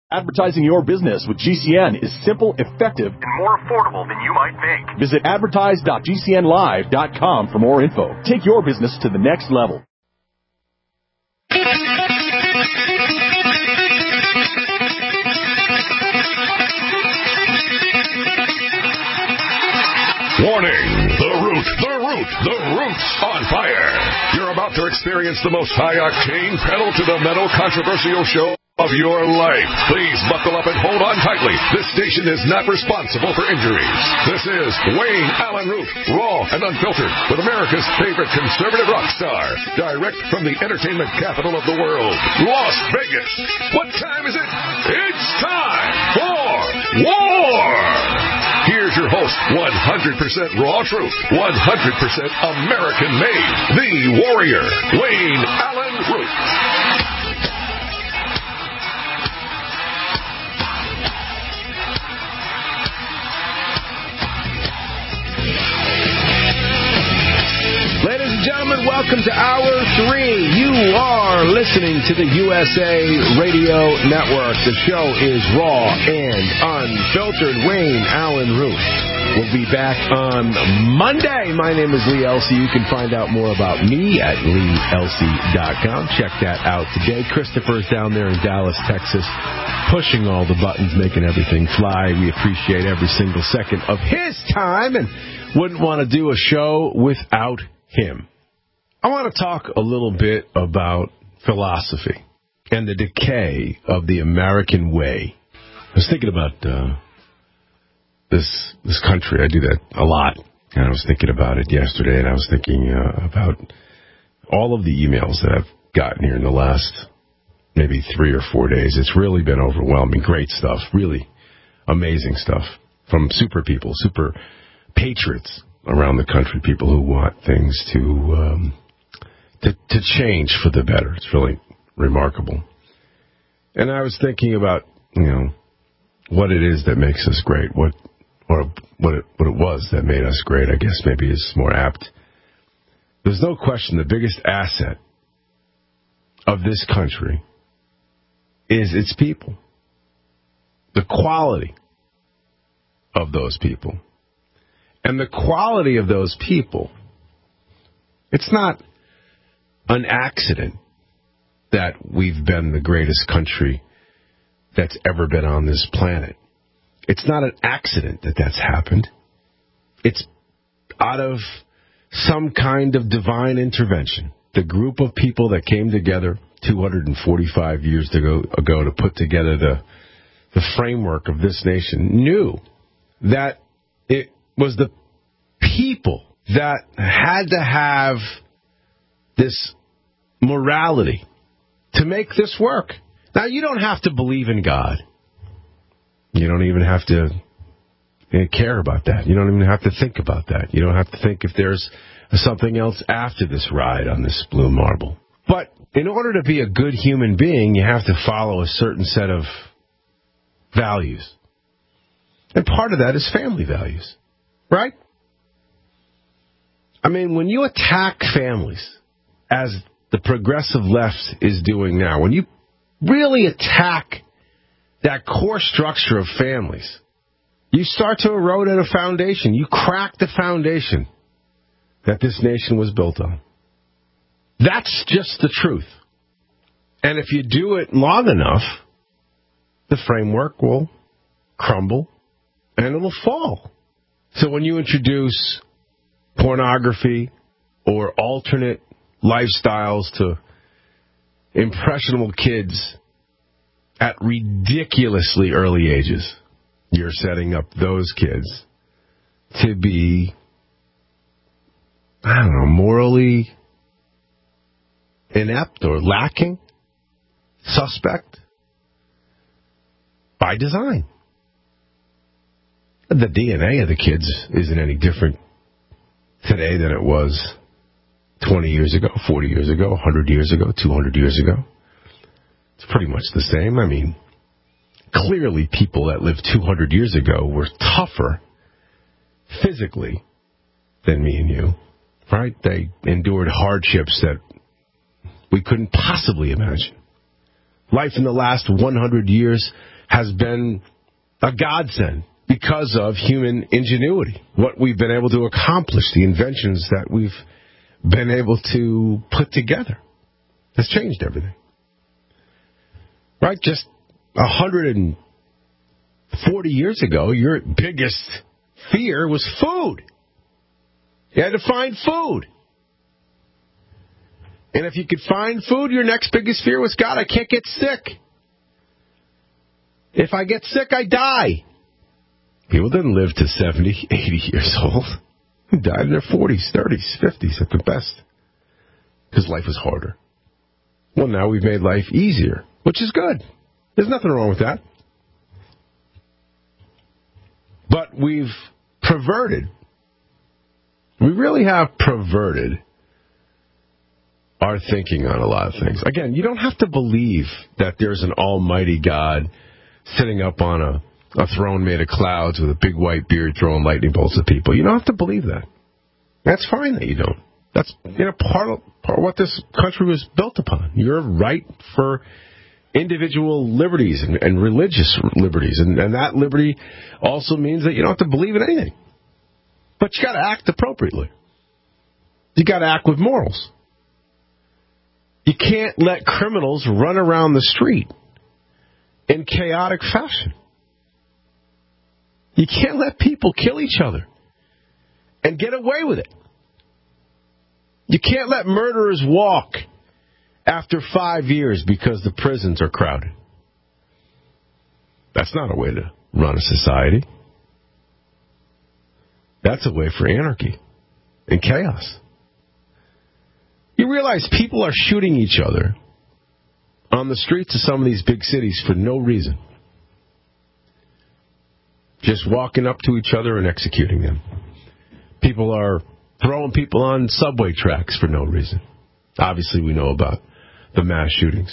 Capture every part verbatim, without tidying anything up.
Advertising your business with G C N is simple, effective, and more affordable than you might think. Visit advertise dot g c n live dot com for more info. Take your business to the next level. Warning! The Root, the Root, the Root's on fire. You're about to experience the most high-octane, pedal-to-the-metal controversial show of your life. Please buckle up and hold on tightly. This station is not responsible for injuries. This is Wayne Allen Root, raw and unfiltered, with America's favorite conservative rock star, direct from the entertainment capital of the world, Las Vegas. What time is it? It's time for war! Here's your host, one hundred percent raw truth, one hundred percent American-made, the warrior, Wayne Allen Root. Ladies and gentlemen, welcome to Hour three. You are listening to the U S A Radio Network. The show is raw and unfiltered. Wayne Allen Root will be back on Monday. My name is Lee Elsey. You can find out more about me at lee elsey dot com. Check that out today. Christopher's down there in Dallas, Texas, pushing all the buttons, making everything fly. We appreciate every single second of his time and wouldn't want to do a show without him. I want to talk a little bit about philosophy and the decay of the American way. I was thinking about uh, this this country. I do that a lot. And I was thinking about it yesterday, and I was thinking uh, about all of the emails that I've gotten here in the last maybe three or four days. It's really been overwhelming. Great stuff. Really amazing stuff from super people, super patriots around the country, people who want things to, um, to to change for the better. It's really remarkable. And I was thinking about, you know, what it is that makes us great, what or what it, what it was that made us great, I guess maybe is more apt. There's no question the biggest asset of this country is its people, the quality of those people. And the quality of those people, it's not an accident that we've been the greatest country that's ever been on this planet. It's not an accident that that's happened. It's out of some kind of divine intervention. The group of people that came together two hundred forty-five years ago, ago to put together the, the framework of this nation knew that it was the people that had to have this morality to make this work. Now, you don't have to believe in God. You don't even have to care about that. You don't even have to think about that. You don't have to think if there's something else after this ride on this blue marble. But in order to be a good human being, you have to follow a certain set of values. And part of that is family values, right? I mean, when you attack families, as the progressive left is doing now, when you really attack that core structure of families, you start to erode at a foundation. You crack the foundation that this nation was built on. That's just the truth. And if you do it long enough, the framework will crumble and it will fall. So when you introduce pornography or alternate lifestyles to impressionable kids at ridiculously early ages, you're setting up those kids to be, I don't know, morally inept or lacking, suspect, by design. The D N A of the kids isn't any different today than it was twenty years ago, forty years ago, one hundred years ago, two hundred years ago. It's pretty much the same. I mean, clearly people that lived two hundred years ago were tougher physically than me and you, right? They endured hardships that we couldn't possibly imagine. Life in the last one hundred years has been a godsend because of human ingenuity, what we've been able to accomplish, the inventions that we've been able to put together. Has changed everything. Right? Just one hundred forty years ago, your biggest fear was food. You had to find food. And if you could find food, your next biggest fear was, God, I can't get sick. If I get sick, I die. People didn't live to seventy, eighty years old. They died in their forties, thirties, fifties at the best. Because life was harder. Well, now we've made life easier, which is good. There's nothing wrong with that. But we've perverted. We really have perverted our thinking on a lot of things. Again, you don't have to believe that there's an almighty God sitting up on a, a throne made of clouds with a big white beard throwing lightning bolts at people. You don't have to believe that. That's fine that you don't. That's you know part of, part of what this country was built upon. Your right for individual liberties and, and religious liberties. And, and that liberty also means that you don't have to believe in anything. But you got to act appropriately. You got to act with morals. You can't let criminals run around the street in chaotic fashion. You can't let people kill each other and get away with it. You can't let murderers walk after five years because the prisons are crowded. That's not a way to run a society. That's a way for anarchy and chaos. You realize people are shooting each other on the streets of some of these big cities for no reason. Just walking up to each other and executing them. People are throwing people on subway tracks for no reason. Obviously, we know about the mass shootings.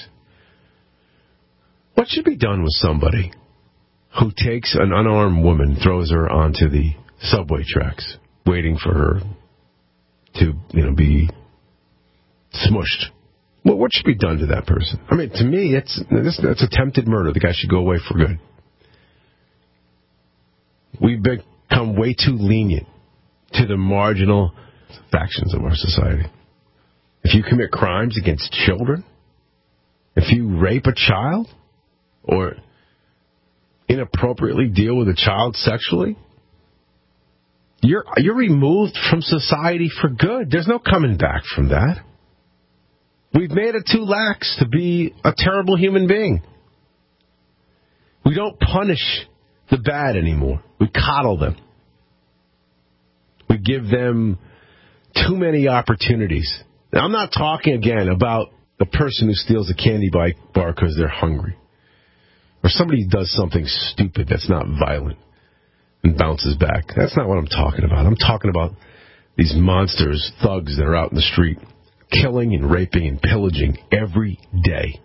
What should be done with somebody who takes an unarmed woman, throws her onto the subway tracks, waiting for her to, you know, be smushed? Well, what should be done to that person? I mean, to me, it's that's attempted murder. The guy should go away for good. We've become way too lenient to the marginal factions of our society. If you commit crimes against children, if you rape a child, or inappropriately deal with a child sexually, you're you're removed from society for good. There's no coming back from that. We've made it too lax to be a terrible human being. We don't punish the bad anymore. We coddle them. We give them too many opportunities. Now, I'm not talking, again, about the person who steals a candy bar because they're hungry. Or somebody who does something stupid that's not violent and bounces back. That's not what I'm talking about. I'm talking about these monsters, thugs that are out in the street, killing and raping and pillaging every day.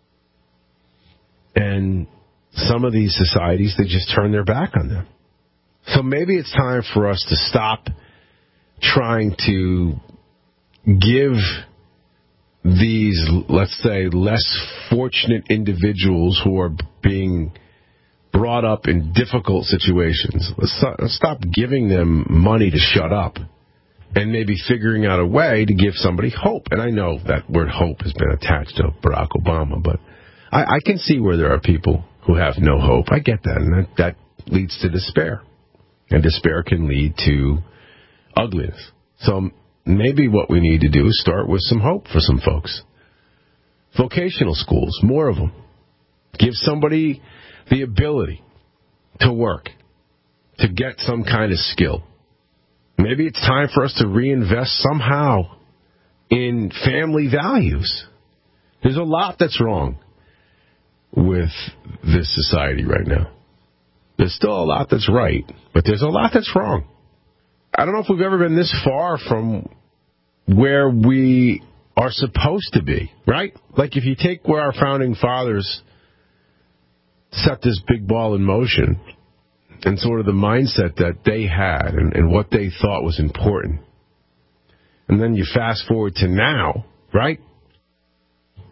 And some of these societies, they just turn their back on them. So maybe it's time for us to stop trying to give these, let's say, less fortunate individuals who are being brought up in difficult situations, let's stop giving them money to shut up and maybe figuring out a way to give somebody hope. And I know that word hope has been attached to Barack Obama, but I, I can see where there are people who have no hope. I get that, and that, that leads to despair. And despair can lead to ugliness. So maybe what we need to do is start with some hope for some folks. Vocational schools, more of them. Give somebody the ability to work, to get some kind of skill. Maybe it's time for us to reinvest somehow in family values. There's a lot that's wrong with this society right now. There's still a lot that's right, but there's a lot that's wrong. I don't know if we've ever been this far from where we are supposed to be, right? Like if you take where our founding fathers set this big ball in motion and sort of the mindset that they had and, and what they thought was important. And then you fast forward to now, right?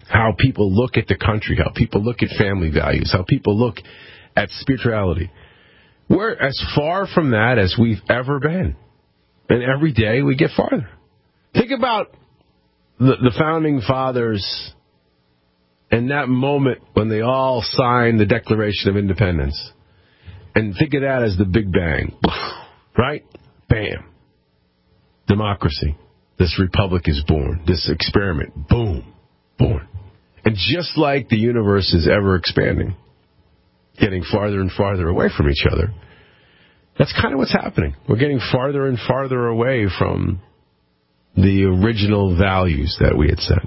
how people look at the country, how people look at family values, how people look at spirituality. We're as far from that as we've ever been. And every day we get farther. Think about the, the Founding Fathers and that moment when they all signed the Declaration of Independence. And think of that as the Big Bang. Right? Bam. Democracy. This republic is born. This experiment. Boom. Born. And just like the universe is ever expanding, getting farther and farther away from each other, that's kind of what's happening. We're getting farther and farther away from the original values that we had set.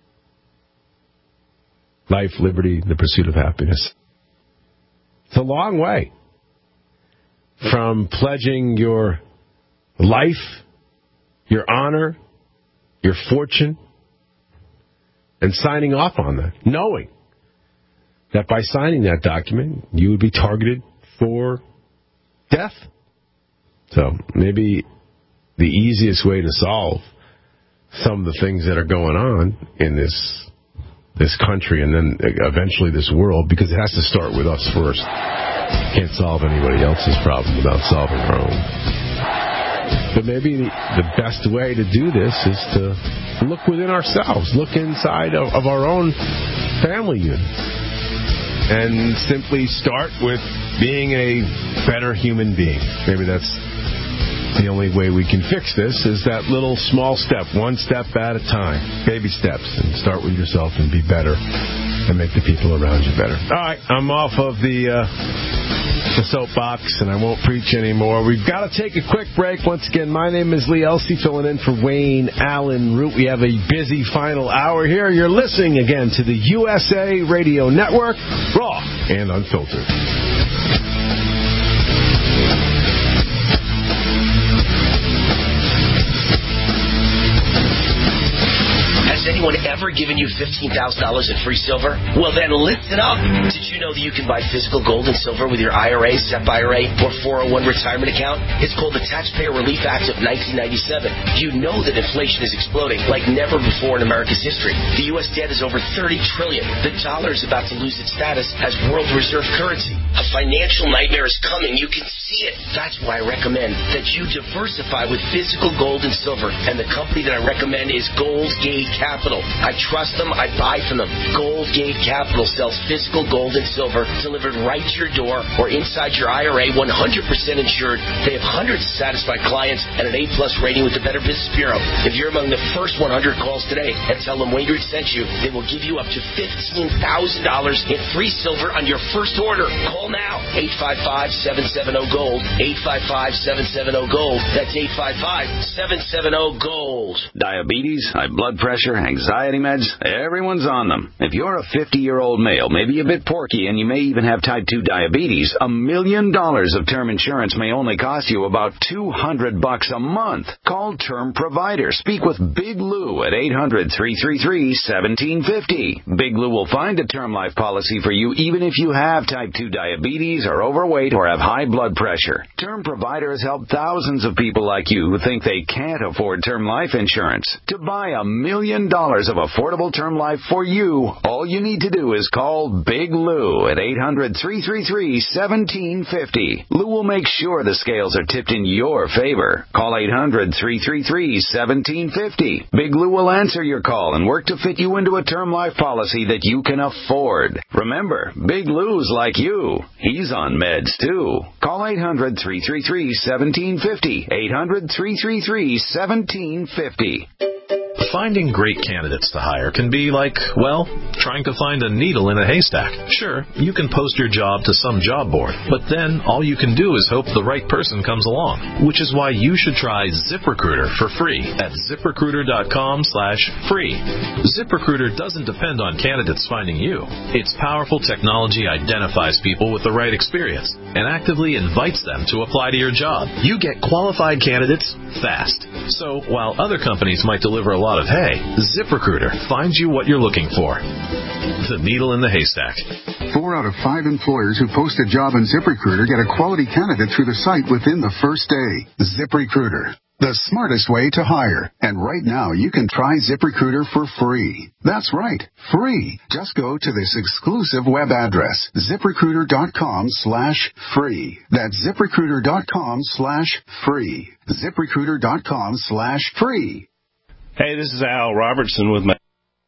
Life, liberty, the pursuit of happiness. It's a long way from pledging your life, your honor, your fortune, and signing off on that, knowing that by signing that document, you would be targeted for death. So maybe the easiest way to solve some of the things that are going on in this this country and then eventually this world, because it has to start with us first. Can't solve anybody else's problem without solving our own. But maybe the, the best way to do this is to look within ourselves, look inside of, of our own family unit, and simply start with being a better human being. Maybe that's the only way we can fix this, is that little small step, one step at a time, baby steps, and start with yourself and be better and make the people around you better. All right, I'm off of the, uh, the soapbox, and I won't preach anymore. We've got to take a quick break. Once again, my name is Lee Elsey, filling in for Wayne Allen Root. We have a busy final hour here. You're listening again to the U S A Radio Network, raw and unfiltered. Has anyone ever given you fifteen thousand dollars in free silver? Well, then listen up. Did you know that you can buy physical gold and silver with your I R A, S E P I R A, or four oh one retirement account? It's called the Taxpayer Relief Act of nineteen ninety-seven. You know that inflation is exploding like never before in America's history. The U S debt is over thirty trillion dollars. The dollar is about to lose its status as world reserve currency. A financial nightmare is coming. You can see it. That's why I recommend that you diversify with physical gold and silver. And the company that I recommend is Goldgate Capital. I trust them. I buy from them. Goldgate Capital sells physical gold and silver delivered right to your door or inside your I R A, one hundred percent insured. They have hundreds of satisfied clients and an A-plus rating with the Better Business Bureau. If you're among the first one hundred calls today and tell them Wayne Root sent you, they will give you up to fifteen thousand dollars in free silver on your first order. Call now. eight five five, seven seven zero, GOLD. eight five five, seven seven zero, GOLD. That's eight five five, seven seven zero, GOLD. Diabetes, high blood pressure, anxiety meds, everyone's on them. If you're a fifty-year-old male, maybe a bit porky, and you may even have type two diabetes, a million dollars of term insurance may only cost you about two hundred bucks a month. Call Term Provider. Speak with Big Lou at eight hundred, three three three, one seven five zero. Big Lou will find a term life policy for you even if you have type two diabetes, are overweight, or have high blood pressure. Term Provider has helped thousands of people like you who think they can't afford term life insurance. To buy a million dollars of affordable term life for you, all you need to do is call Big Lou at eight hundred, three three three, one seven five zero. Lou will make sure the scales are tipped in your favor. Call eight hundred, three three three, one seven five zero. Big Lou will answer your call and work to fit you into a term life policy that you can afford. Remember, Big Lou's like you. He's on meds too. Call eight hundred, three three three, one seven five zero. eight hundred, three three three, one seven five zero. Finding great candidates to hire can be like, well, trying to find a needle in a haystack. Sure, you can post your job to some job board, but then all you can do is hope the right person comes along, which is why you should try ZipRecruiter for free at ZipRecruiter.com slash free. ZipRecruiter doesn't depend on candidates finding you. Its powerful technology identifies people with the right experience and actively invites them to apply to your job. You get qualified candidates fast. So while other companies might deliver a lot of hay, ZipRecruiter finds you what you're looking for. The needle in the haystack. Four out of five employers who post a job on ZipRecruiter get a quality candidate through the site within the first day. ZipRecruiter. The smartest way to hire. And right now, you can try ZipRecruiter for free. That's right, free. Just go to this exclusive web address, ZipRecruiter.com slash free. That's ZipRecruiter.com slash free. ZipRecruiter.com slash free. Hey, this is Al Robertson with my...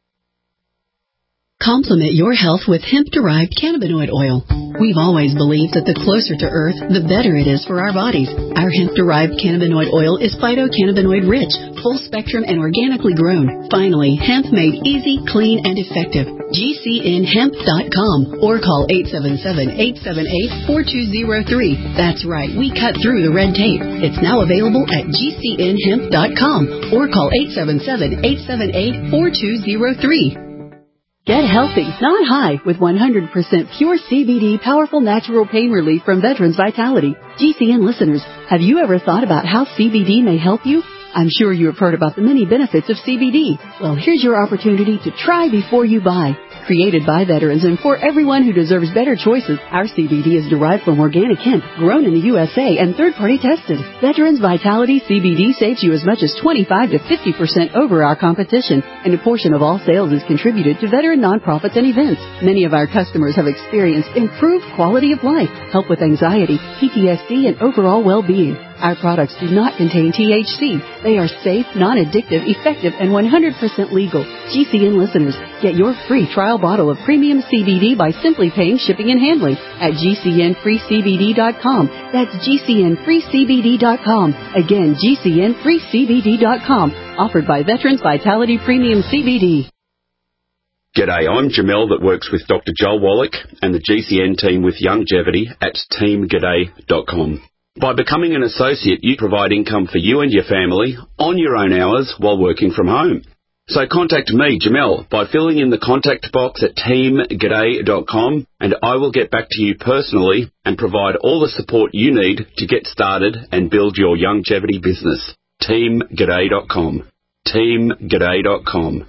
Complement your health with hemp-derived cannabinoid oil. We've always believed that the closer to Earth, the better it is for our bodies. Our hemp-derived cannabinoid oil is phytocannabinoid-rich, full-spectrum, and organically grown. Finally, hemp made easy, clean, and effective. G C N hemp dot com or call eight seven seven, eight seven eight, four two zero three. That's right, we cut through the red tape. It's now available at G C N hemp dot com or call eight seven seven, eight seven eight, four two zero three. Get healthy, not high, with one hundred percent pure C B D powerful natural pain relief from Veterans Vitality. G C N listeners, have you ever thought about how C B D may help you? I'm sure you have heard about the many benefits of C B D. Well, here's your opportunity to try before you buy. Created by veterans and for everyone who deserves better choices, our C B D is derived from organic hemp, grown in the U S A and third-party tested. Veterans Vitality C B D saves you as much as twenty-five to fifty percent over our competition, and a portion of all sales is contributed to veteran nonprofits and events. Many of our customers have experienced improved quality of life, help with anxiety, P T S D, and overall well-being. Our products do not contain T H C. They are safe, non-addictive, effective, and one hundred percent legal. G C N listeners, get your free trial bottle of premium C B D by simply paying shipping and handling at G C N free C B D dot com. That's G C N free C B D dot com. Again, G C N free C B D dot com. Offered by Veterans Vitality Premium C B D. G'day, I'm Jamel that works with Doctor Joel Wallach and the G C N team with Longevity at team g'day dot com. By becoming an associate, you provide income for you and your family on your own hours while working from home. So contact me, Jamel, by filling in the contact box at team g'day dot com, and I will get back to you personally and provide all the support you need to get started and build your longevity business. team g'day dot com. team g'day dot com.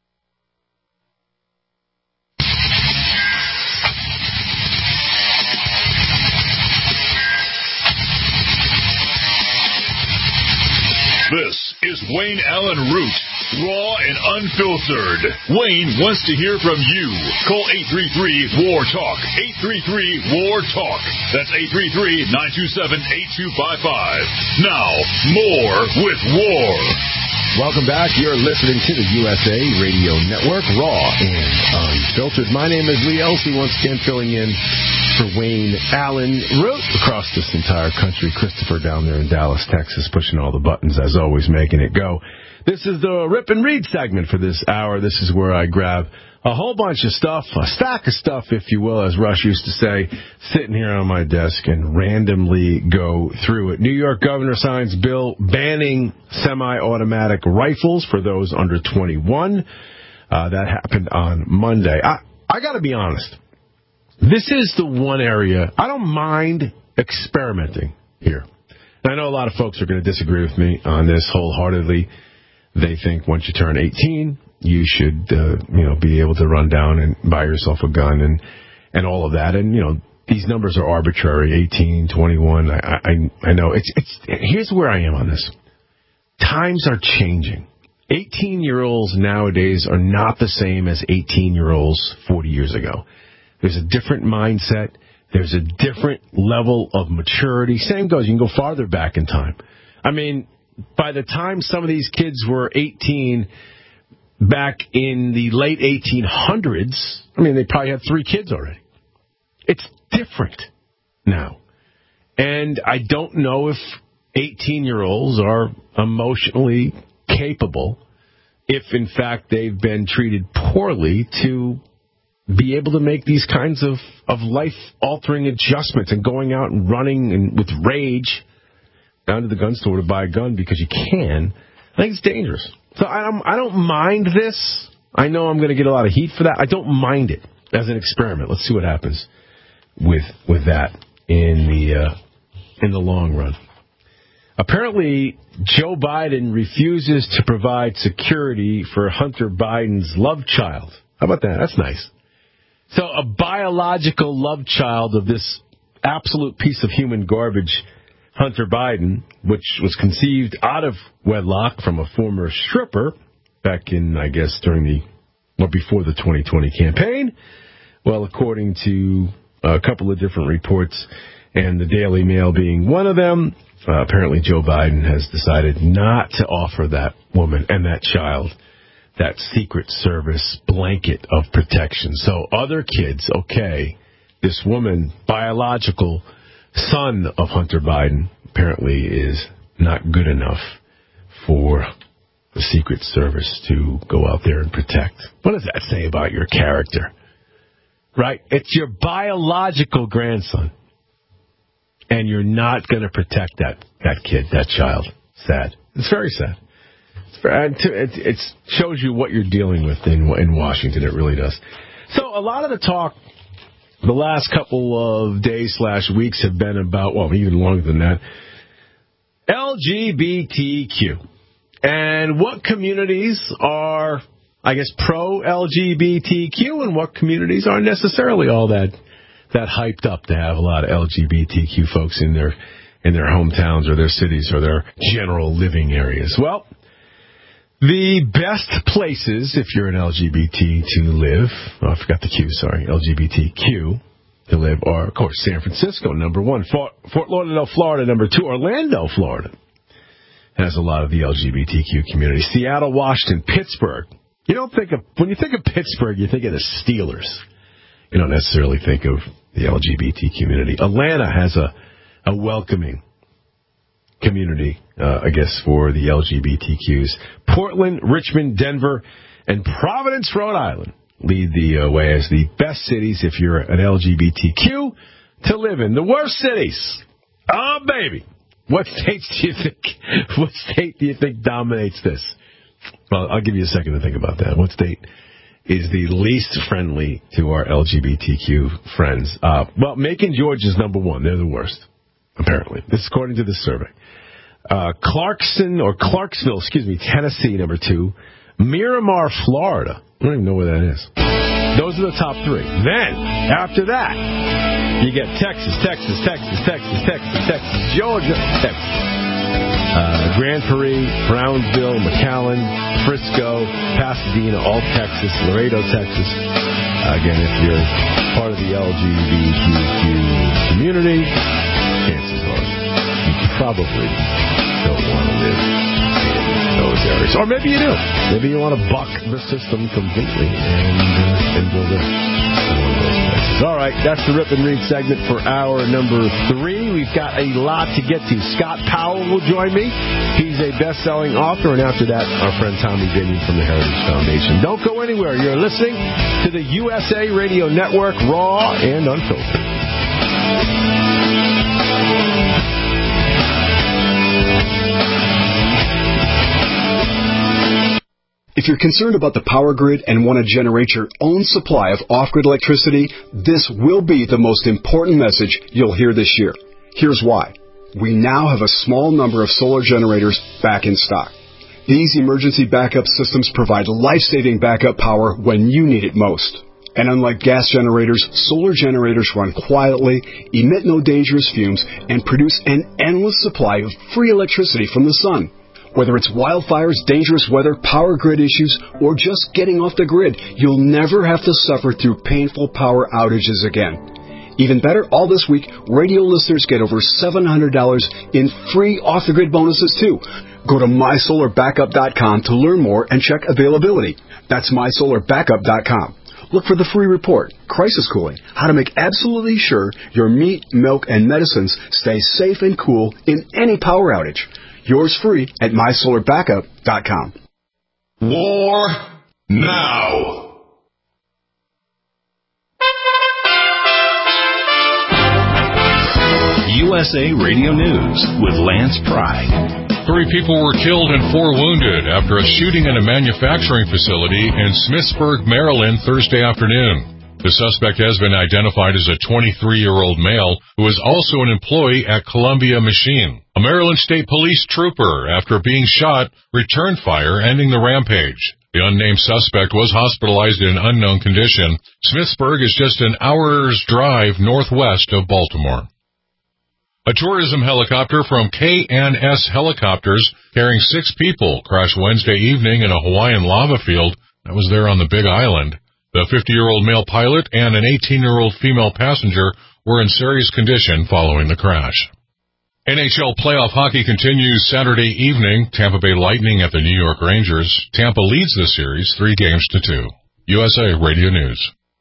This is Wayne Allen Root, raw and unfiltered. Wayne wants to hear from you. Call eight three three, W A R, TALK. eight three three, W A R, TALK. That's eight three three, nine two seven, eight two five five. Now, more with W A R. Welcome back. You're listening to the U S A Radio Network, raw and unfiltered. My name is Lee Elsey, once again filling in for Wayne Allen Root across this entire country. Christopher down there in Dallas, Texas, pushing all the buttons, as always, making it go. This is the Rip and Read segment for this hour. This is where I grab a whole bunch of stuff, a stack of stuff, if you will, as Rush used to say, sitting here on my desk and randomly go through it. New York governor signs bill banning semi-automatic rifles for those under twenty-one. Uh, that happened on Monday. I, I got to be honest. This is the one area I don't mind experimenting here. And I know a lot of folks are going to disagree with me on this wholeheartedly. They think once you turn eighteen, you should, uh, you know, be able to run down and buy yourself a gun and and all of that. And you know, these numbers are arbitrary. eighteen, twenty-one. I I, I know it's it's. Here's where I am on this. Times are changing. eighteen-year-olds nowadays are not the same as eighteen-year-olds forty years ago. There's a different mindset. There's a different level of maturity. Same goes. You can go farther back in time. I mean, by the time some of these kids were eighteen, back in the late eighteen hundreds, I mean, they probably had three kids already. It's different now. And I don't know if eighteen-year-olds are emotionally capable, if in fact they've been treated poorly, to be able to make these kinds of, of life-altering adjustments and going out and running and with rage down to the gun store to buy a gun because you can. I think it's dangerous. So I don't, I don't mind this. I know I'm going to get a lot of heat for that. I don't mind it as an experiment. Let's see what happens with with that in the uh, in the long run. Apparently, Joe Biden refuses to provide security for Hunter Biden's love child. How about that? That's nice. So a biological love child of this absolute piece of human garbage Hunter Biden, which was conceived out of wedlock from a former stripper back in, I guess, during the, well, before the twenty twenty campaign. Well, according to a couple of different reports, and the Daily Mail being one of them, uh, apparently Joe Biden has decided not to offer that woman and that child that Secret Service blanket of protection. So other kids, okay, this woman, biological son of Hunter Biden, apparently is not good enough for the Secret Service to go out there and protect. What does that say about your character? Right? It's your biological grandson. And you're not going to protect that, that kid, that child. Sad. It's very sad. It's very, it, it shows you what you're dealing with in, in Washington. It really does. So a lot of the talk the last couple of days slash weeks have been about, well, even longer than that, L G B T Q. And what communities are, I guess, pro-L G B T Q and what communities aren't necessarily all that that hyped up to have a lot of L G B T Q folks in their in their hometowns or their cities or their general living areas. Well, the best places, if you're an L G B T to live, oh, I forgot the Q, sorry, L G B T Q to live are, of course, San Francisco, number one, Fort, Fort Lauderdale, Florida, number two, Orlando, Florida, has a lot of the L G B T Q community. Seattle, Washington, Pittsburgh. You don't think of, when you think of Pittsburgh, you think of the Steelers. You don't necessarily think of the L G B T community. Atlanta has a, a welcoming community, uh, I guess, for the L G B T Qs. Portland, Richmond, Denver, and Providence, Rhode Island lead the uh, way as the best cities if you're an L G B T Q to live in. The worst cities. Oh, baby. What states do you think, what state do you think dominates this? Well, I'll give you a second to think about that. What state is the least friendly to our L G B T Q friends? Uh, well, Macon, Georgia is number one. They're the worst, apparently. This is according to this survey. Uh, Clarkson, or Clarksville, excuse me, Tennessee, number two. Miramar, Florida. I don't even know where that is. Those are the top three. Then, after that, you get Texas, Texas, Texas, Texas, Texas, Texas, Georgia, Texas. Uh, Grand Prairie, Brownsville, McAllen, Frisco, Pasadena, all Texas, Laredo, Texas. Uh, again, if you're part of the L G B T Q community, chances are you probably don't want to live in those areas. Or maybe you do. Maybe you want to buck the system completely and, uh, and go there. One of those places. All right, that's the Rip and Read segment for hour number three. We've got a lot to get to. Scott Powell will join me. He's a best-selling author. And after that, our friend Tommy Binion from the Heritage Foundation. Don't go anywhere. You're listening to the U S A Radio Network, raw and unfiltered. If you're concerned about the power grid and want to generate your own supply of off-grid electricity, this will be the most important message you'll hear this year. Here's why. We now have a small number of solar generators back in stock. These emergency backup systems provide life-saving backup power when you need it most. And unlike gas generators, solar generators run quietly, emit no dangerous fumes, and produce an endless supply of free electricity from the sun. Whether it's wildfires, dangerous weather, power grid issues, or just getting off the grid, you'll never have to suffer through painful power outages again. Even better, all this week, radio listeners get over seven hundred dollars in free off-the-grid bonuses, too. Go to my solar backup dot com to learn more and check availability. That's my solar backup dot com. Look for the free report, Crisis Cooling, how to make absolutely sure your meat, milk, and medicines stay safe and cool in any power outage. Yours free at my solar backup dot com. War now. U S A Radio News with Lance Pride. Three people were killed and four wounded after a shooting in a manufacturing facility in Smithsburg, Maryland, Thursday afternoon. The suspect has been identified as a twenty-three-year-old male who is also an employee at Columbia Machine. A Maryland State Police trooper, after being shot, returned fire, ending the rampage. The unnamed suspect was hospitalized in unknown condition. Smithsburg is just an hour's drive northwest of Baltimore. A tourism helicopter from K N S Helicopters carrying six people crashed Wednesday evening in a Hawaiian lava field that was there on the Big Island. The fifty-year-old male pilot and an eighteen-year-old female passenger were in serious condition following the crash. N H L playoff hockey continues Saturday evening. Tampa Bay Lightning at the New York Rangers. Tampa leads the series three games to two. U S A Radio News.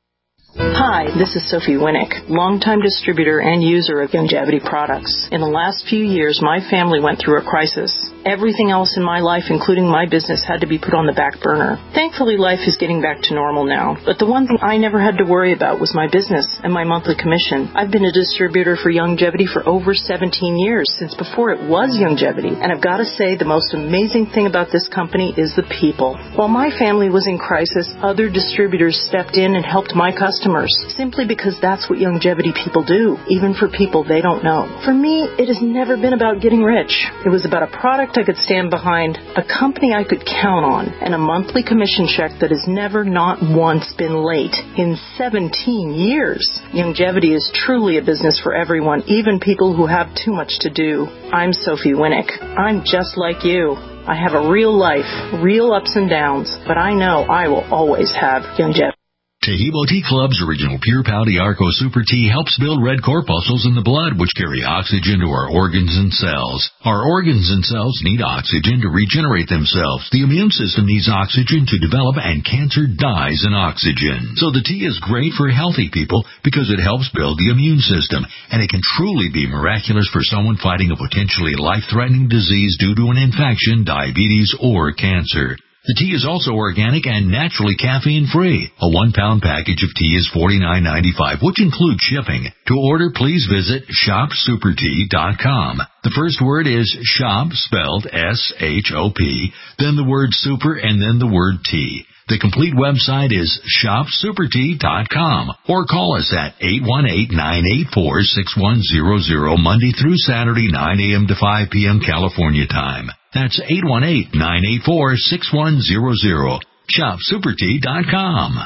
Hi, this is Sophie Winnick, longtime distributor and user of Youngevity products. In the last few years, my family went through a crisis. Everything else in my life, including my business, had to be put on the back burner. Thankfully, life is getting back to normal now. But the one thing I never had to worry about was my business and my monthly commission. I've been a distributor for Youngevity for over seventeen years, since before it was Youngevity. And I've got to say, the most amazing thing about this company is the people. While my family was in crisis, other distributors stepped in and helped my customers, simply because that's what Youngevity people do, even for people they don't know. For me, it has never been about getting rich. It was about a product I could stand behind, a company I could count on, and a monthly commission check that has never, not once, been late in seventeen years. Youngevity is truly a business for everyone, even people who have too much to do. I'm Sophie Winnick. I'm just like you. I have a real life, real ups and downs, but I know I will always have Youngevity. Tahibo Tea Club's original Pure Pau D'Arco Super Tea helps build red corpuscles in the blood, which carry oxygen to our organs and cells. Our organs and cells need oxygen to regenerate themselves. The immune system needs oxygen to develop, and cancer dies in oxygen. So the tea is great for healthy people because it helps build the immune system, and it can truly be miraculous for someone fighting a potentially life-threatening disease due to an infection, diabetes, or cancer. The tea is also organic and naturally caffeine-free. A one-pound package of tea is forty-nine ninety-five, which includes shipping. To order, please visit shop super tea dot com. The first word is shop, spelled S H O P, then the word super, and then the word tea. The complete website is shop super tea dot com, or call us at eight one eight, nine eight four, six one zero zero Monday through Saturday, nine a.m. to five p.m. California time. That's eight one eight, nine eight four, six one zero zero. shop super tea dot com.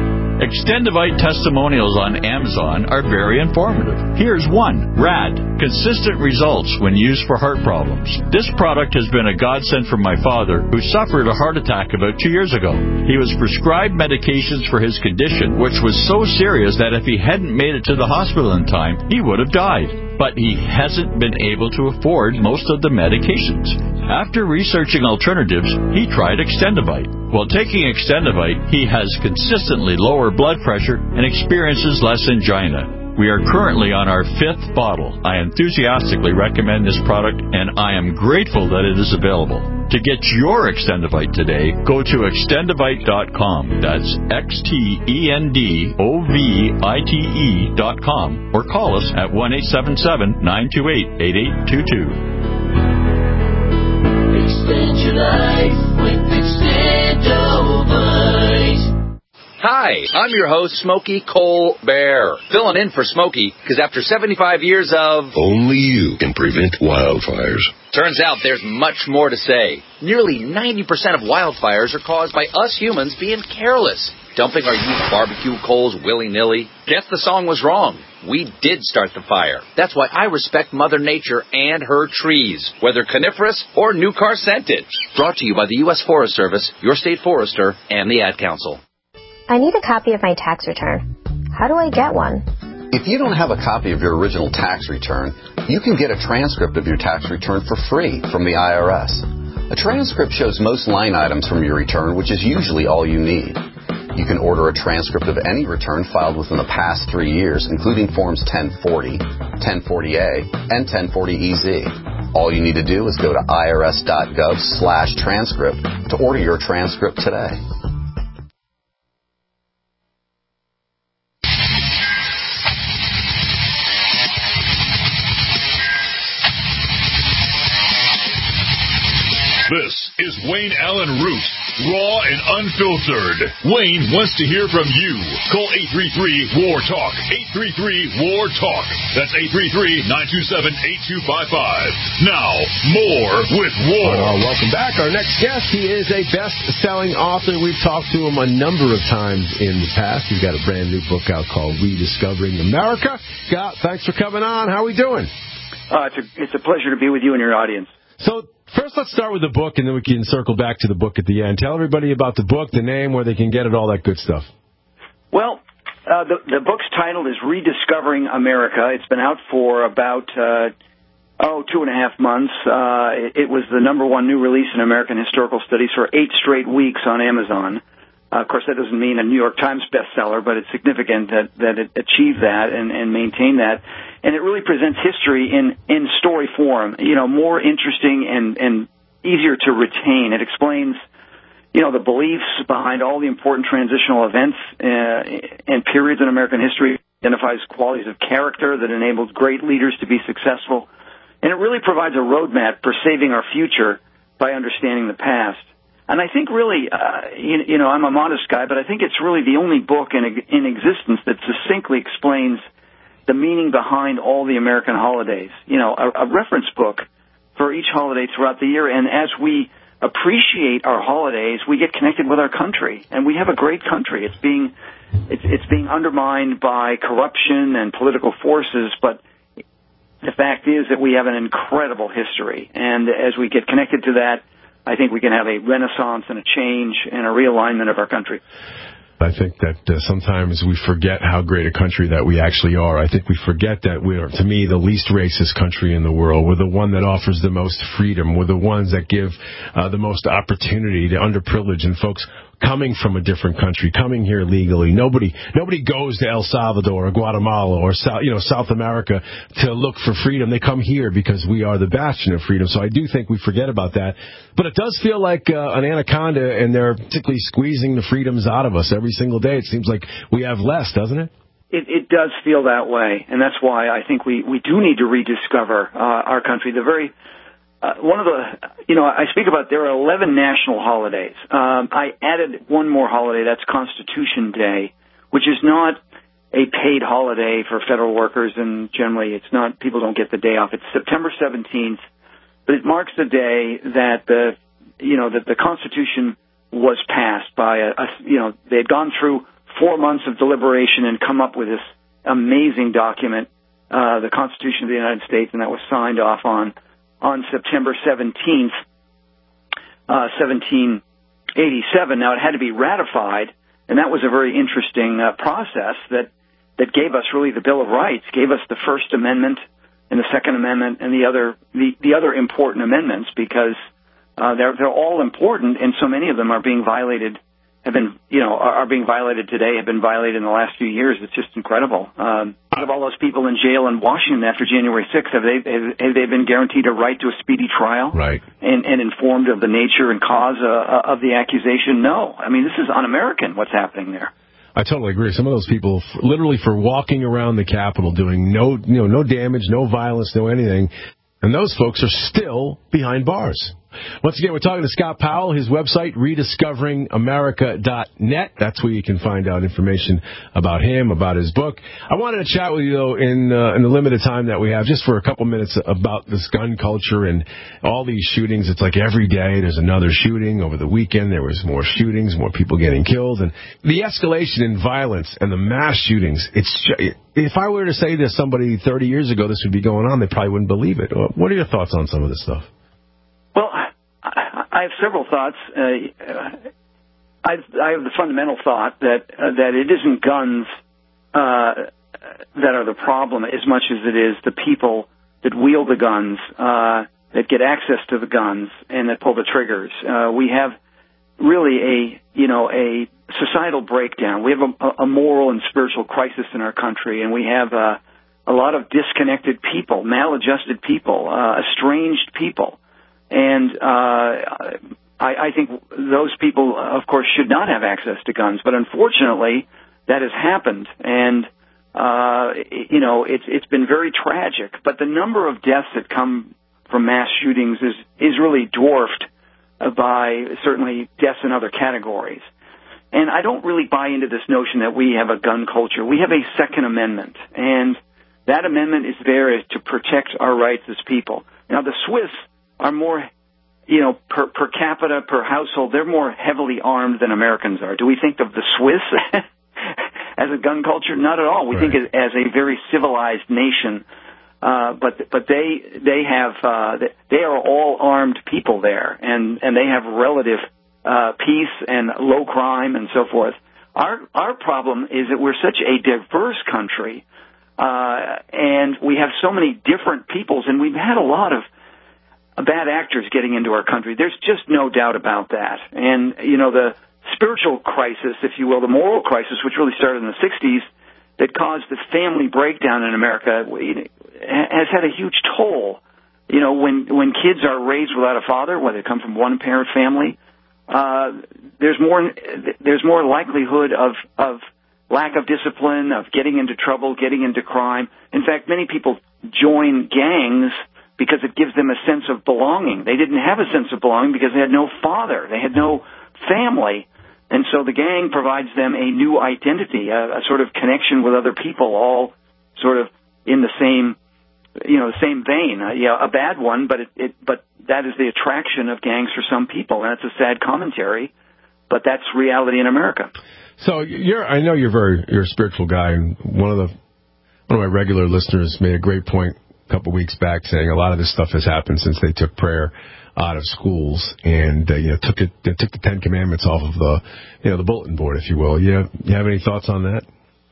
Extendivite testimonials on Amazon are very informative. Here's one. Rad. Consistent results when used for heart problems. This product has been a godsend for my father, who suffered a heart attack about two years ago. He was prescribed medications for his condition, which was so serious that if he hadn't made it to the hospital in time, he would have died. But he hasn't been able to afford most of the medications. After researching alternatives, he tried Extendivite. While taking Extendivite, he has consistently lower blood pressure and experiences less angina. We are currently on our fifth bottle. I enthusiastically recommend this product, and I am grateful that it is available. To get your Extendivite today, go to extendivite dot com. That's X T E N D O V I T E dot com, or call us at one eight seven seven, nine two eight, eight eight two two. Extend your life with Extendivite. Hi, I'm your host, Smokey Colbert, filling in for Smokey, because after seventy-five years of... Only you can prevent wildfires. Turns out there's much more to say. Nearly ninety percent of wildfires are caused by us humans being careless, dumping our used barbecue coals willy-nilly. Guess the song was wrong. We did start the fire. That's why I respect Mother Nature and her trees, whether coniferous or new car scented. Brought to you by the U S Forest Service, your state forester, and the Ad Council. I need a copy of my tax return. How do I get one? If you don't have a copy of your original tax return, you can get a transcript of your tax return for free from the I R S. A transcript shows most line items from your return, which is usually all you need. You can order a transcript of any return filed within the past three years, including Forms ten forty, ten forty A, and ten forty E Z. All you need to do is go to irs.gov slash transcript to order your transcript today. This is Wayne Allen Root, raw and unfiltered. Wayne wants to hear from you. Call eight three three, W A R, TALK, eight three three, W A R, TALK. That's eight three three, nine two seven, eight two five five. Now, more with W A R. Uh, welcome back. Our next guest, he is a best-selling author. We've talked to him a number of times in the past. He's got a brand new book out called Rediscovering America. Scott, thanks for coming on. How are we doing? Uh, it's, a, it's a pleasure to be with you and your audience. So first let's start with the book, and then we can circle back to the book at the end. Tell everybody about the book, the name, where they can get it, all that good stuff. Well, uh, the, the book's title is Rediscovering America. It's been out for about, uh, oh, two and a half months. Uh, it, it was the number one new release in American Historical Studies for eight straight weeks on Amazon. Uh, of course, that doesn't mean a New York Times bestseller, but it's significant that, that it achieved that and, and maintained that. And it really presents history in, in story form, you know, more interesting and, and easier to retain. It explains, you know, the beliefs behind all the important transitional events uh, and periods in American history, identifies qualities of character that enabled great leaders to be successful. And it really provides a roadmap for saving our future by understanding the past. And I think really, uh, you, you know, I'm a modest guy, but I think it's really the only book in, in existence that succinctly explains the meaning behind all the American holidays. You know, a, a reference book for each holiday throughout the year. And as we appreciate our holidays, we get connected with our country. And we have a great country. It's being, it's, it's being undermined by corruption and political forces, but the fact is that we have an incredible history. And as we get connected to that, I think we can have a renaissance and a change and a realignment of our country. I think that uh, sometimes we forget how great a country that we actually are. I think we forget that we're, to me, the least racist country in the world. We're the one that offers the most freedom. We're the ones that give uh, the most opportunity to underprivileged and folks coming from a different country, coming here legally. Nobody nobody goes to El Salvador or Guatemala or South, you know, South America to look for freedom. They come here because we are the bastion of freedom. So I do think we forget about that. But it does feel like uh, an anaconda, and they're particularly squeezing the freedoms out of us every single day. It seems like we have less, doesn't it? It, it does feel that way, and that's why I think we, we do need to rediscover uh, our country. The very Uh, one of the, you know, I speak about there are eleven national holidays. Um, I added one more holiday, that's Constitution Day, which is not a paid holiday for federal workers, and generally it's not, people don't get the day off. It's September seventeenth, but it marks the day that the, you know, that the Constitution was passed by a, a you know, they had gone through four months of deliberation and come up with this amazing document, uh, the Constitution of the United States, and that was signed off on on September seventeenth, uh, seventeen eighty-seven. Now, it had to be ratified, and that was a very interesting uh, process that, that gave us really the Bill of Rights, gave us the First Amendment and the Second Amendment and the other the, the other important amendments, because uh, they're they're all important, and so many of them are being violated, have been, you know, are, are being violated today, have been violated in the last few years. It's just incredible. Um, out of all those people in jail in Washington after January sixth, have they have, have they been guaranteed a right to a speedy trial? Right. And, and informed of the nature and cause uh, of the accusation? No. I mean, this is un-American, what's happening there. I totally agree. Some of those people, literally for walking around the Capitol, doing no, you know, no damage, no violence, no anything, and those folks are still behind bars. Once again, we're talking to Scott Powell. His website, rediscovering america dot net. That's where you can find out information about him, about his book. I wanted to chat with you, though, in, uh, in the limited time that we have, just for a couple minutes about this gun culture and all these shootings. It's like every day there's another shooting. Over the weekend there was more shootings, more people getting killed. And the escalation in violence and the mass shootings, it's if I were to say to somebody thirty years ago this would be going on, they probably wouldn't believe it. What are your thoughts on some of this stuff? Well, I, I have several thoughts. Uh, I've, I have the fundamental thought that uh, that it isn't guns uh, that are the problem as much as it is the people that wield the guns, uh, that get access to the guns, and that pull the triggers. Uh, we have really a, you know, a societal breakdown. We have a, a moral and spiritual crisis in our country, and we have uh, a lot of disconnected people, maladjusted people, uh, estranged people. And uh, I, I think those people, of course, should not have access to guns. But unfortunately, that has happened, and uh, you know it's it's been very tragic. But the number of deaths that come from mass shootings is is really dwarfed by certainly deaths in other categories. And I don't really buy into this notion that we have a gun culture. We have a Second Amendment, and that amendment is there to protect our rights as people. Now, the Swiss are more, you know, per, per capita, per household, they're more heavily armed than Americans are. Do we think of the Swiss as a gun culture? Not at all. We right. think as a very civilized nation Uh, but but they they have uh, they are all armed people there, and, and they have relative uh, peace and low crime and so forth. Our our problem is that we're such a diverse country, uh, and we have so many different peoples, and we've had a lot of bad actors getting into our country. There's just no doubt about that. And you know, the spiritual crisis, if you will, the moral crisis, which really started in the sixties, that caused the family breakdown in America, has had a huge toll. You know, when when kids are raised without a father, whether they come from one parent family, uh, there's more there's more likelihood of of lack of discipline, of getting into trouble, getting into crime. In fact, many people join gangs because it gives them a sense of belonging. They didn't have a sense of belonging because they had no father, they had no family. And so the gang provides them a new identity, a, a sort of connection with other people, all sort of in the same, you know, the same vein. Uh, yeah, a bad one, but it, it, but that is the attraction of gangs for some people, and it's a sad commentary, but that's reality in America. So you're, I know you're very, you're a spiritual guy, and one of the, one of my regular listeners made a great point a couple of weeks back, saying a lot of this stuff has happened since they took prayer out of schools and uh, you know took it they took the Ten Commandments off of the you know the bulletin board, if you will. You have, you have any thoughts on that?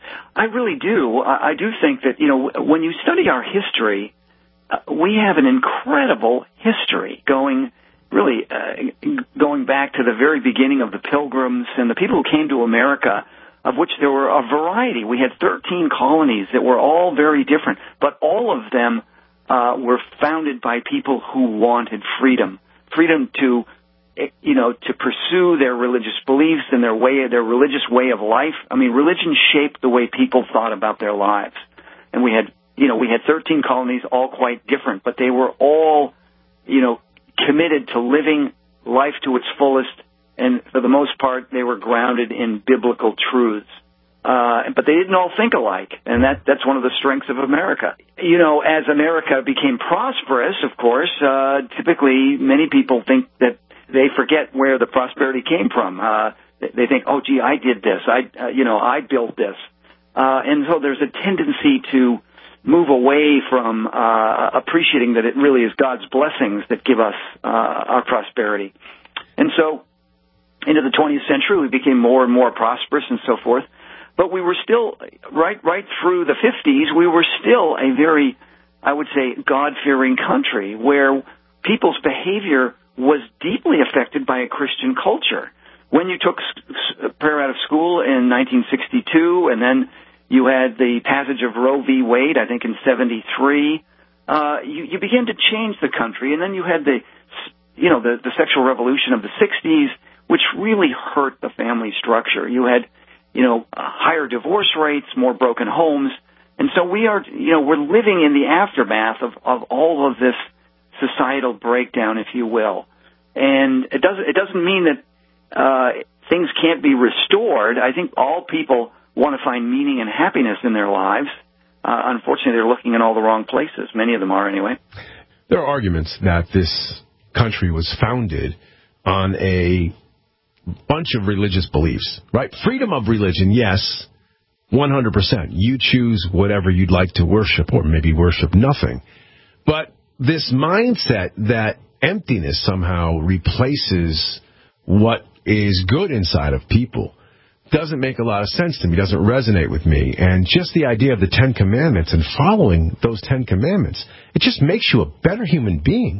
I really do. I, I do think that you know when you study our history, uh, we have an incredible history going really uh, going back to the very beginning of the Pilgrims and the people who came to America, of which there were a variety. We had thirteen colonies that were all very different, but all of them Uh, were founded by people who wanted freedom, freedom to, you know, to pursue their religious beliefs and their way, their religious way of life. I mean, religion shaped the way people thought about their lives. And we had, you know, we had thirteen colonies, all quite different, but they were all, you know, committed to living life to its fullest. And for the most part, they were grounded in biblical truths. Uh, but they didn't all think alike, and that, that's one of the strengths of America. You know, as America became prosperous, of course, uh, typically many people think that they forget where the prosperity came from. Uh, they think, oh, gee, I did this. I, uh, you know, I built this. Uh, and so there's a tendency to move away from uh, appreciating that it really is God's blessings that give us uh, our prosperity. And so into the twentieth century, we became more and more prosperous and so forth. But we were still, right right through the fifties, we were still a very, I would say, God-fearing country where people's behavior was deeply affected by a Christian culture. When you took prayer out of school in nineteen sixty-two, and then you had the passage of Roe v. Wade, I think in seventy-three, uh, you, you began to change the country. And then you had the, you know, the, the sexual revolution of the sixties, which really hurt the family structure. You had you know, uh, higher divorce rates, more broken homes. And so we are, you know, we're living in the aftermath of, of all of this societal breakdown, if you will. And it doesn't, it doesn't mean that uh, things can't be restored. I think all people want to find meaning and happiness in their lives. Uh, unfortunately, they're looking in all the wrong places. Many of them are, anyway. There are arguments that this country was founded on a bunch of religious beliefs, right? Freedom of religion, yes, one hundred percent. You choose whatever you'd like to worship, or maybe worship nothing. But this mindset that emptiness somehow replaces what is good inside of people doesn't make a lot of sense to me, doesn't resonate with me. And just the idea of the Ten Commandments and following those Ten Commandments, it just makes you a better human being.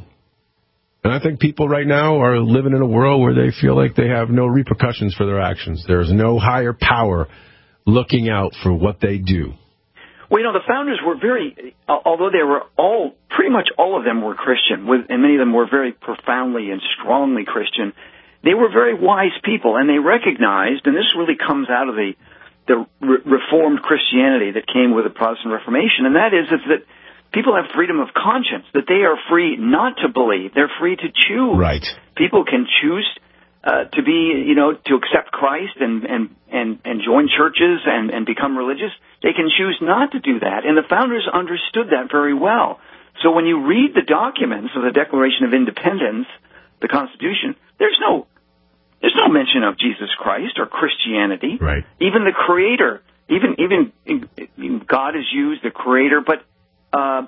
And I think people right now are living in a world where they feel like they have no repercussions for their actions. There's no higher power looking out for what they do. Well, you know, the founders were very, although they were all, pretty much all of them were Christian, and many of them were very profoundly and strongly Christian, they were very wise people, and they recognized, and this really comes out of the, the Reformed Christianity that came with the Protestant Reformation, and that is, is that people have freedom of conscience, that they are free not to believe. They're free to choose. Right. People can choose uh, to be, you know, to accept Christ and, and, and, and join churches and, and become religious. They can choose not to do that. And the founders understood that very well. So when you read the documents of the Declaration of Independence, the Constitution, there's no, there's no mention of Jesus Christ or Christianity. Right. Even the Creator, even, even God is used, the Creator, but Uh,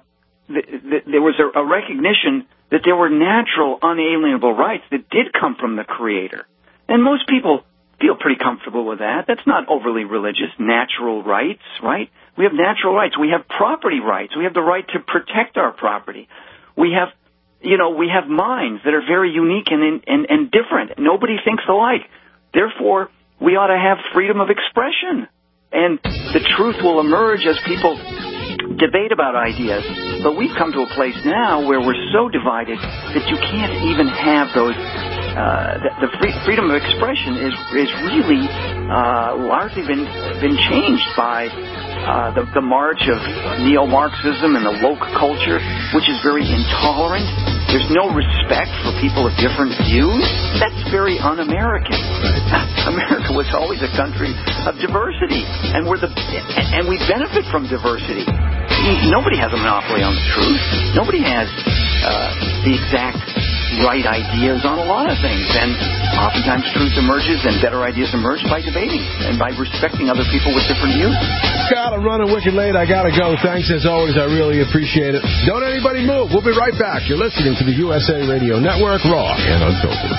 th- th- there was a, a recognition that there were natural, unalienable rights that did come from the Creator. And most people feel pretty comfortable with that. That's not overly religious. Natural rights, right? We have natural rights. We have property rights. We have the right to protect our property. We have, you know, we have minds that are very unique and, and, and different. Nobody thinks alike. Therefore, we ought to have freedom of expression. And the truth will emerge as people debate about ideas. But we've come to a place now where we're so divided that you can't even have those. Uh, the the free, freedom of expression is is really uh, largely been been changed by uh, the the march of neo-Marxism and the woke culture, which is very intolerant. There's no respect for people of different views. That's very un-American. America was always a country of diversity, and we're the and we benefit from diversity. Nobody has a monopoly on the truth. Nobody has uh, the exact right ideas on a lot of things, and oftentimes truth emerges and better ideas emerge by debating and by respecting other people with different views. God, I'm running wicked late. I gotta go. Thanks as always. I really appreciate it. Don't anybody move. We'll be right back. You're listening to the U S A Radio Network, raw and unfiltered.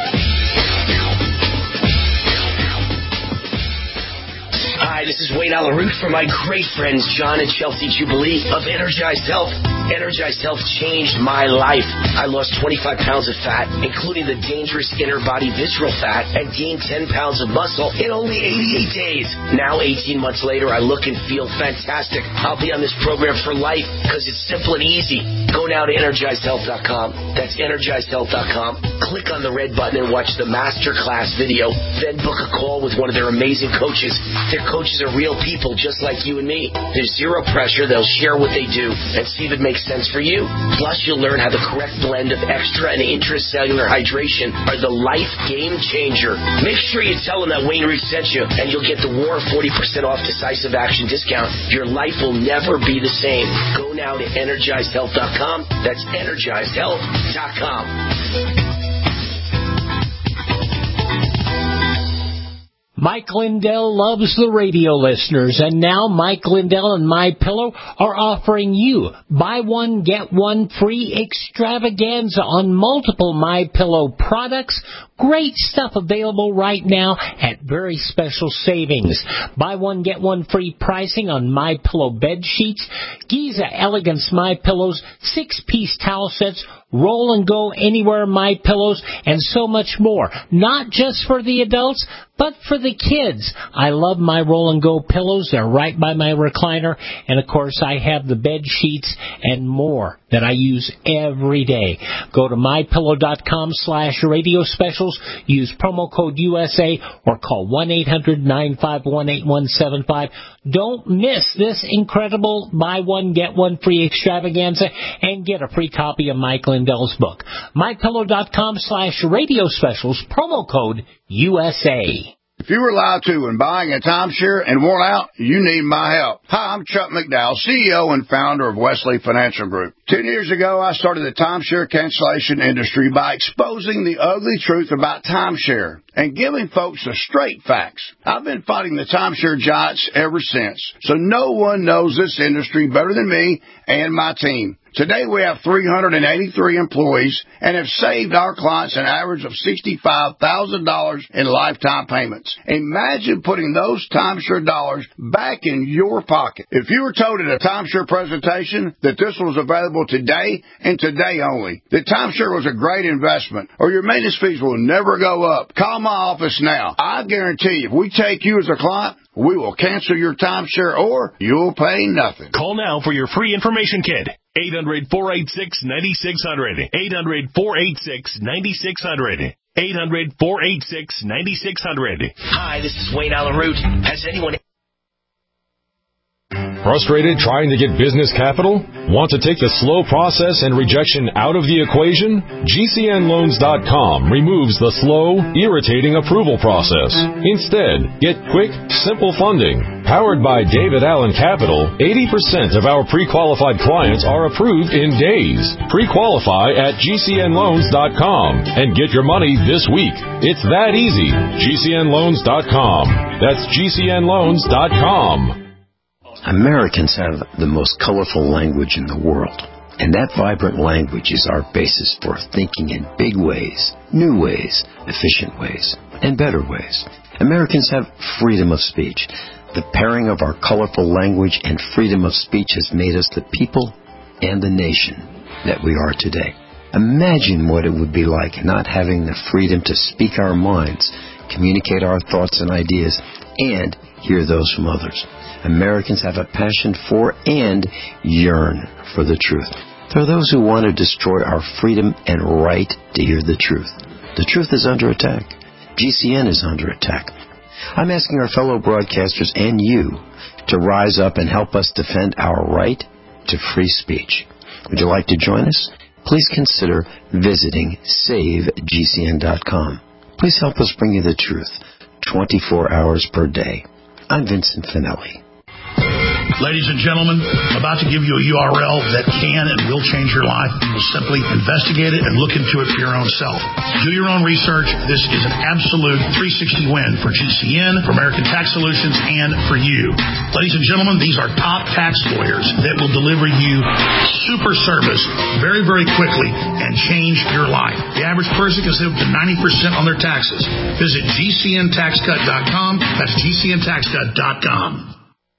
Hi, this is Wayne Alaroot from my great friends John and Chelsea Jubilee of Energized Health. Energized Health changed my life. I lost twenty-five pounds of fat, including the dangerous inner body visceral fat, and gained ten pounds of muscle in only eighty-eight days. Now, eighteen months later, I look and feel fantastic. I'll be on this program for life because it's simple and easy. Go now to energized health dot com. That's energized health dot com. Click on the red button and watch the masterclass video. Then book a call with one of their amazing coaches. Their coaches are real people just like you and me. There's zero pressure. They'll share what they do and see if it makes sense for you. Plus, you'll learn how the correct blend of extra and intracellular hydration are the life game changer. Make sure you tell them that Wayne Root sent you, and you'll get the War forty percent off decisive action discount. Your life will never be the same. Go now to energized health dot com. That's energized health dot com. Mike Lindell loves the radio listeners, and now Mike Lindell and MyPillow are offering you buy one, get one free extravaganza on multiple MyPillow products. Great stuff available right now at very special savings. Buy one, get one free pricing on MyPillow bed sheets, Giza Elegance MyPillows, six-piece towel sets, Roll and Go Anywhere MyPillows, and so much more. Not just for the adults, but for the kids. I love my Roll and Go pillows. They're right by my recliner. And, of course, I have the bed sheets and more that I use every day. Go to MyPillow.com slash radio specials. Use promo code U S A or call one eight hundred nine five one eight one seven five. Don't miss this incredible buy one, get one free extravaganza and get a free copy of Mike Lindell's book. MyPillow.com slash radio specials. Promo code U S A. If you were lied to when buying a timeshare and worn out, you need my help. Hi, I'm Chuck McDowell, C E O and founder of Wesley Financial Group. Ten years ago, I started the timeshare cancellation industry by exposing the ugly truth about timeshare and giving folks the straight facts. I've been fighting the timeshare giants ever since, so no one knows this industry better than me and my team. Today we have three hundred eighty-three employees and have saved our clients an average of sixty-five thousand dollars in lifetime payments. Imagine putting those timeshare dollars back in your pocket. If you were told at a timeshare presentation that this was available today and today only, that timeshare was a great investment or your maintenance fees will never go up, call my office now. I guarantee if we take you as a client, we will cancel your timeshare or you'll pay nothing. Call now for your free information kit. eight hundred, four eight six, nine six zero zero. eight hundred, four eight six, nine six zero zero. eight hundred, four eight six, nine six zero zero. Hi, this is Wayne Alaroot. Has anyone... Frustrated trying to get business capital? Want to take the slow process and rejection out of the equation? G C N loans dot com removes the slow, irritating approval process. Instead, get quick, simple funding. Powered by David Allen Capital, eighty percent of our pre-qualified clients are approved in days. Pre-qualify at G C N loans dot com and get your money this week. It's that easy. G C N loans dot com. That's G C N loans dot com. Americans have the most colorful language in the world. And that vibrant language is our basis for thinking in big ways, new ways, efficient ways, and better ways. Americans have freedom of speech. The pairing of our colorful language and freedom of speech has made us the people and the nation that we are today. Imagine what it would be like not having the freedom to speak our minds, communicate our thoughts and ideas, and hear those from others. Americans have a passion for and yearn for the truth. There are those who want to destroy our freedom and right to hear the truth. The truth is under attack. G C N is under attack. I'm asking our fellow broadcasters and you to rise up and help us defend our right to free speech. Would you like to join us? Please consider visiting save G C N dot com. Please help us bring you the truth twenty-four hours per day. I'm Vincent Finelli. Ladies and gentlemen, I'm about to give you a U R L that can and will change your life. You will simply investigate it and look into it for your own self. Do your own research. This is an absolute three sixty win for G C N, for American Tax Solutions, and for you. Ladies and gentlemen, these are top tax lawyers that will deliver you super service very, very quickly and change your life. The average person can save up to ninety percent on their taxes. Visit G C N tax cut dot com. That's G C N tax cut dot com.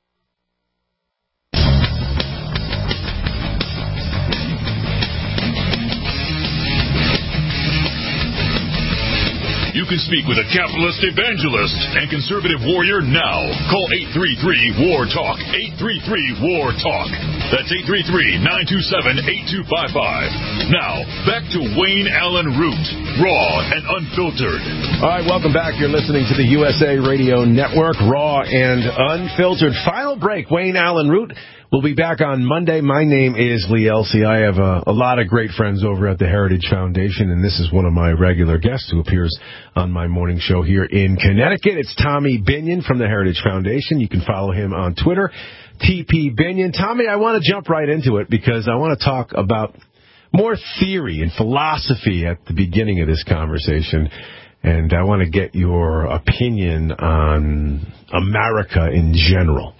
You can speak with a capitalist evangelist and conservative warrior now. Call eight three three, W A R, TALK. eight three three, W A R, TALK. That's eight three three, nine two seven, eight two five five. Now, back to Wayne Allen Root, raw and unfiltered. All right, welcome back. You're listening to the U S A Radio Network, raw and unfiltered. Final break. Wayne Allen Root. We'll be back on Monday. My name is Lee Elsey. I have a, a lot of great friends over at the Heritage Foundation, and this is one of my regular guests who appears on my morning show here in Connecticut. It's Tommy Binion from the Heritage Foundation. You can follow him on Twitter, T P Binion. Tommy, I want to jump right into it because I want to talk about more theory and philosophy at the beginning of this conversation, and I want to get your opinion on America in general.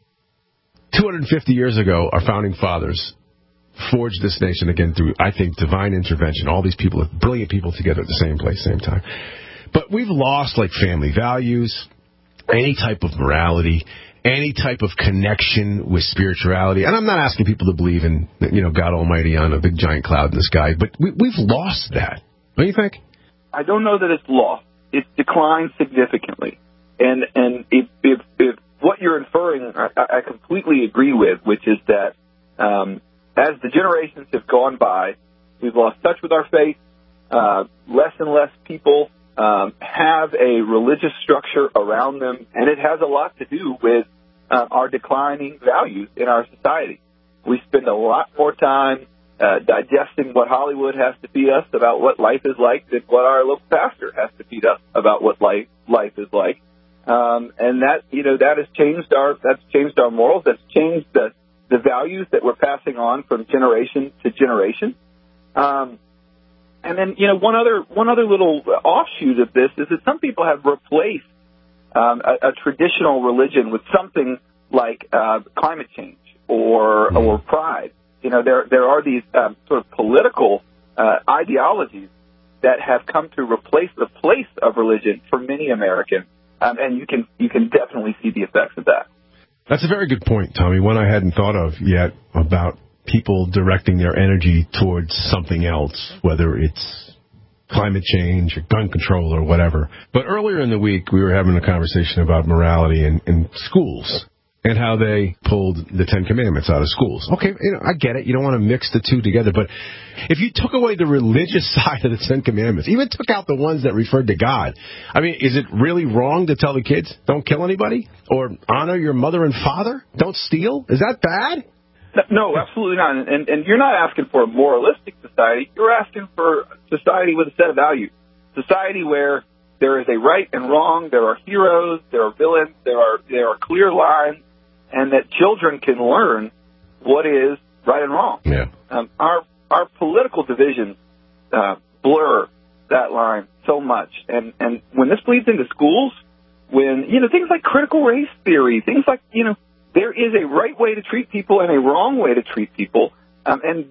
two hundred fifty years ago, our founding fathers forged this nation again through, I think, divine intervention. All these people, brilliant people together at the same place, same time. But we've lost, like, family values, any type of morality, any type of connection with spirituality. And I'm not asking people to believe in, you know, God Almighty on a big giant cloud in the sky, but we, we've lost that. Don't you think? I don't know that it's lost. It's declined significantly. And and if, if, if what you're inferring, I, I completely agree with, which is that um, as the generations have gone by, we've lost touch with our faith. Uh, less and less people um, have a religious structure around them, and it has a lot to do with uh, our declining values in our society. We spend a lot more time uh, digesting what Hollywood has to feed us about what life is like than what our local pastor has to feed us about what life life is like. Um, and that, you know, that has changed our, that's changed our morals. That's changed the, the values that we're passing on from generation to generation. Um, and then, you know, one other, one other little offshoot of this is that some people have replaced, um, a, a traditional religion with something like, uh, climate change or, or pride. You know, there, there are these, um, sort of political, uh, ideologies that have come to replace the place of religion for many Americans. Um, and you can you can definitely see the effects of that. That's a very good point, Tommy, one I hadn't thought of yet about people directing their energy towards something else, whether it's climate change or gun control or whatever. But earlier in the week, we were having a conversation about morality in, in schools and how they pulled the Ten Commandments out of schools. Okay, you know, I get it. You don't want to mix the two together. But if you took away the religious side of the Ten Commandments, even took out the ones that referred to God, I mean, is it really wrong to tell the kids, don't kill anybody? Or honor your mother and father? Don't steal? Is that bad? No, absolutely not. And, and you're not asking for a moralistic society. You're asking for a society with a set of values. Society where there is a right and wrong, there are heroes, there are villains, there are there are clear lines, and that children can learn what is right and wrong. Yeah. Um, our our political divisions uh, blur that line so much, and and when this bleeds into schools, when you know things like critical race theory, things like you know there is a right way to treat people and a wrong way to treat people, um, and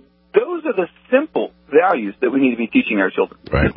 those are the simple values that we need to be teaching our children. Right.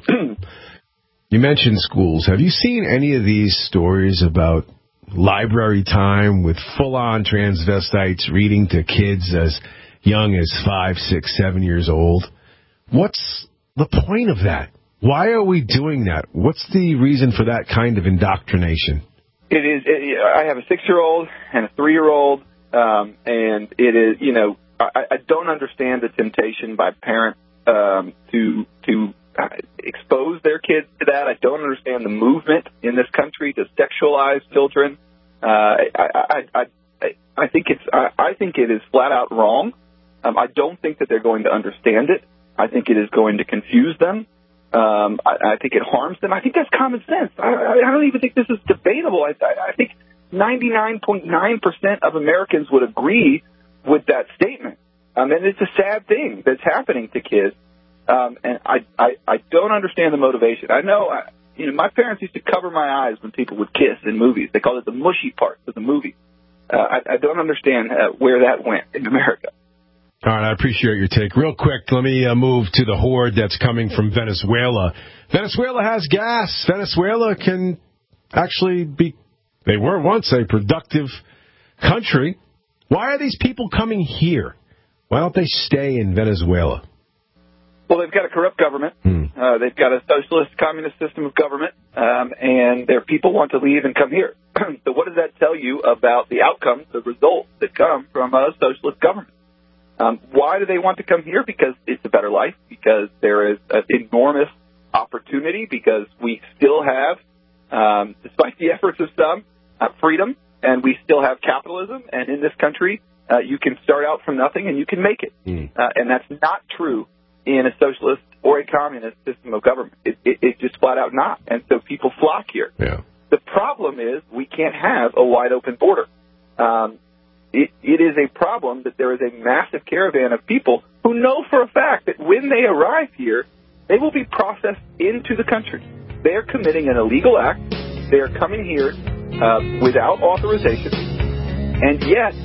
You mentioned schools. Have you seen any of these stories about library time with full-on transvestites reading to kids as young as five, six, seven years old? What's the point of that? Why are we doing that? What's the reason for that kind of indoctrination? It is. It, I have a six-year-old and a three-year-old, um, and it is. You know, I, I don't understand the temptation by parents um, to to uh, expose their kids to that. I don't understand the movement in this country to sexualize children. Uh, I, I, I, I, I think it's. I, I think it is flat out wrong. Um, I don't think that they're going to understand it. I think it is going to confuse them. Um, I, I think it harms them. I think that's common sense. I, I don't even think this is debatable. I, I, I think ninety-nine point nine percent of Americans would agree with that statement. Um, and it's a sad thing that's happening to kids. Um, and I, I, I don't understand the motivation. I know, I, you know, my parents used to cover my eyes when people would kiss in movies. They called it the mushy parts of the movie. Uh, I, I don't understand uh, where that went in America. All right, I appreciate your take. Real quick, let me uh, move to the horde that's coming from Venezuela. Venezuela has gas. Venezuela can actually be, they were once a productive country. Why are these people coming here? Why don't they stay in Venezuela? Well, they've got a corrupt government. Hmm. Uh, they've got a socialist communist system of government, um, and their people want to leave and come here. So what does that tell you about the outcomes, the results that come from a socialist government? Um, why do they want to come here? Because it's a better life, because there is an enormous opportunity, because we still have, um, despite the efforts of some, uh, freedom, and we still have capitalism. And in this country, uh, you can start out from nothing and you can make it. Mm. Uh, and that's not true in a socialist or a communist system of government. It, it, it's just flat out not. And so people flock here. Yeah. The problem is we can't have a wide open border. Um, It, it is a problem that there is a massive caravan of people who know for a fact that when they arrive here, they will be processed into the country. They are committing an illegal act. They are coming here uh, without authorization. And yet,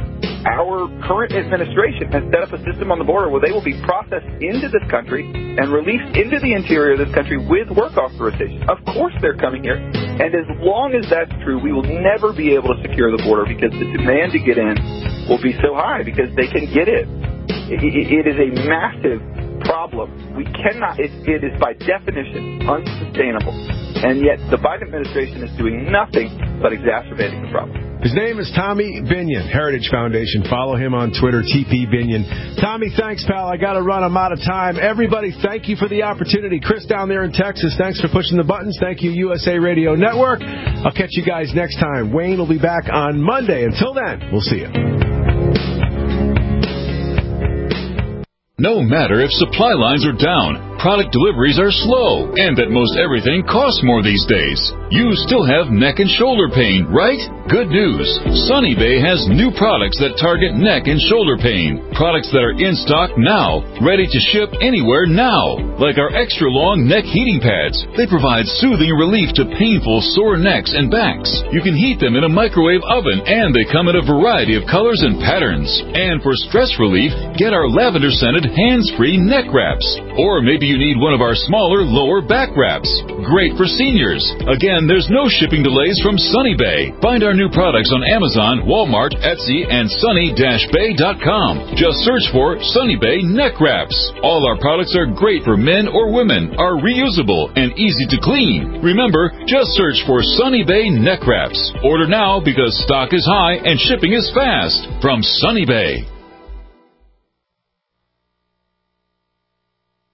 our current administration has set up a system on the border where they will be processed into this country and released into the interior of this country with work authorization. Of course they're coming here. And as long as that's true, we will never be able to secure the border because the demand to get in will be so high because they can get in. It, it, it is a massive problem. We cannot, it, it is by definition unsustainable. And yet the Biden administration is doing nothing but exacerbating the problem. His name is Tommy Binion, Heritage Foundation. Follow him on Twitter, T P Binion. Tommy, thanks, pal. I got to run. I'm out of time. Everybody, thank you for the opportunity. Chris down there in Texas, thanks for pushing the buttons. Thank you, U S A Radio Network. I'll catch you guys next time. Wayne will be back on Monday. Until then, we'll see you. No matter if supply lines are down, product deliveries are slow, and that most everything costs more these days, you still have neck and shoulder pain, right? Good news. Sunny Bay has new products that target neck and shoulder pain. Products that are in stock now, ready to ship anywhere now. Like our extra long neck heating pads. They provide soothing relief to painful sore necks and backs. You can heat them in a microwave oven, and they come in a variety of colors and patterns. And for stress relief, get our lavender-scented hands-free neck wraps. Or maybe you need one of our smaller lower back wraps. Great for seniors. Again, there's no shipping delays from Sunny Bay. Find our new products on Amazon, Walmart, Etsy, and sunny dash bay dot com. Just search for Sunny Bay Neck Wraps. All our products are great for men or women, are reusable, and easy to clean. Remember, just search for Sunny Bay Neck Wraps. Order now because stock is high and shipping is fast. From Sunny Bay.